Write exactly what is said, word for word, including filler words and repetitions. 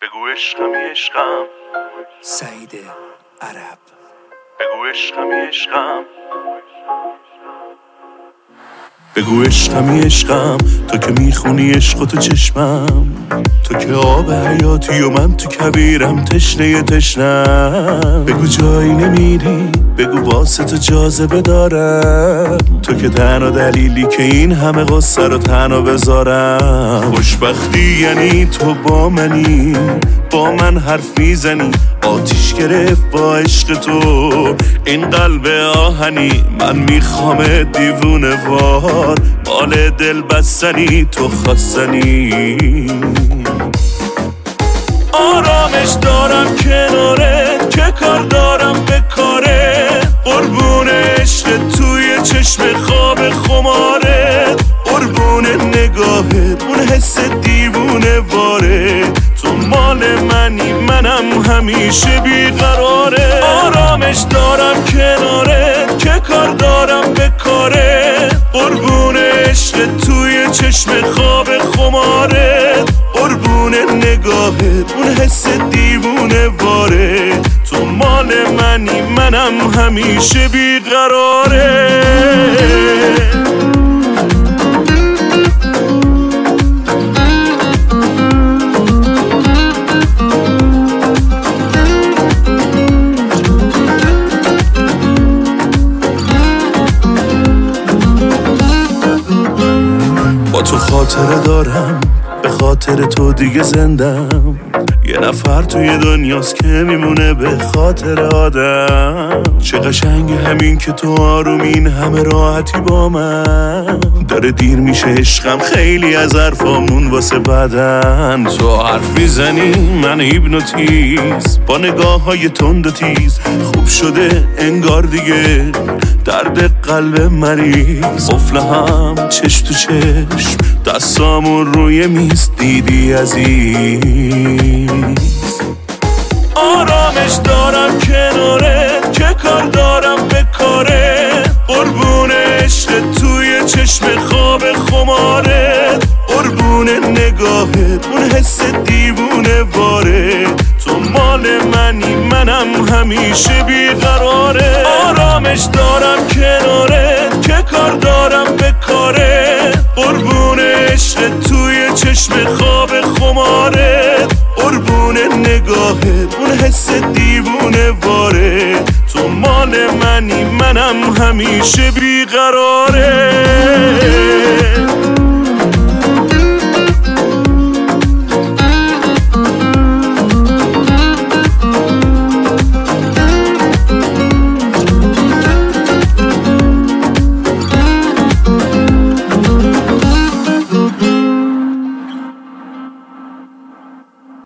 بگو عشقمی عشقم سعید عرب. بگو عشقمی عشقم بگو عشقمی عشقم تو که میخونی عشق تو چشمم، تو که آب حیاتی و من تو کبیرم تشنه تشنم. بگو جایی نمیری، بگو واسه تو جاذبه دارم، تو که تنها دلیلی که این همه قصه رو تنها بذارم. خوشبختی یعنی تو با منی، با من حرف میزنی، آتیش گرفت با عشق تو این قلب آهنی. من میخوام دیوونه وار مال دل بستنی، تو خواستنی. آرامش دارم کنارت که کار دارم به کاره، قربون عشق توی چشم خواب خماره، قربون نگاهت اون حس دیوونه واره. تو مال منی منم همیشه بیقراره. آرامش دارم کنارت که کار دارم به کاره، قربون عشق توی چشم خواب خماره، قربون نگاهت اون حس دیوونه واره. تو مال منی منم همیشه بیقراره. با تو خاطره دارم، به خاطر تو دیگه زندم. یه نفر توی دنیاست که میمونه به خاطر آدم. چه قشنگ همین که تو آرومین همه راحتی با من. داره دیر میشه عشقم، خیلی از حرفامون واسه بدن. تو حرف میزنی من هیپنوتیز، با نگاه های تند و تیز. خوب شده انگار دیگه درد قلب مریض. قفل هم چش تو چشم، دستامون روی میز، دیدی عزیز. آرامش دارم کنارت که کار دارم به کاره، قربون عشق توی چشم خواب خماره، قربون نگاهت اون حس دیوونه واره. تو مال منی منم همیشه بیقراره. آرامش دارم کنارت که کار دارم به کاره، قربون عشق توی چشم خواب خماره، قربون نگاهت اون حس دیوونه واره. تو مال منی منم همیشه بیقراره.